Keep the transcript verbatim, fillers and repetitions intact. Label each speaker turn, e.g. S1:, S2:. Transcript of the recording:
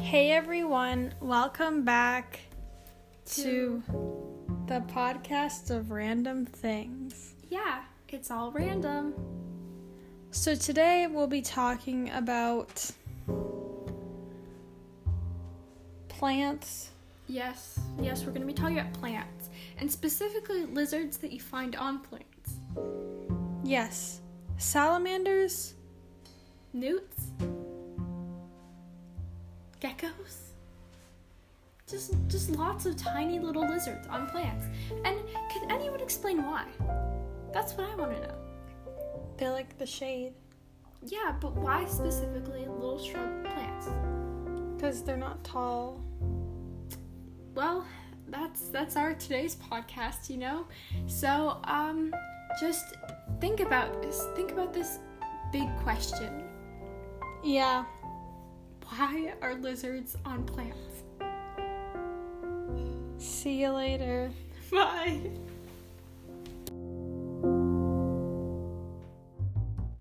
S1: Hey everyone, welcome back to the podcast of random things.
S2: Yeah, it's all random.
S1: So today we'll be talking about plants.
S2: Yes, yes, we're going to be talking about plants, and specifically lizards that you find on plants.
S1: Yes, salamanders,
S2: Newts, geckos, just just lots of tiny little lizards on plants. And can anyone explain why? That's what I want to know.
S1: they like the shade
S2: Yeah, but why specifically little shrub plants?
S1: because they're not tall.
S2: Well, that's that's our today's podcast, you know? So, um, just think about this. Think about this big question.
S1: Yeah,
S2: Why are lizards on plants?
S1: see you later.
S2: Bye.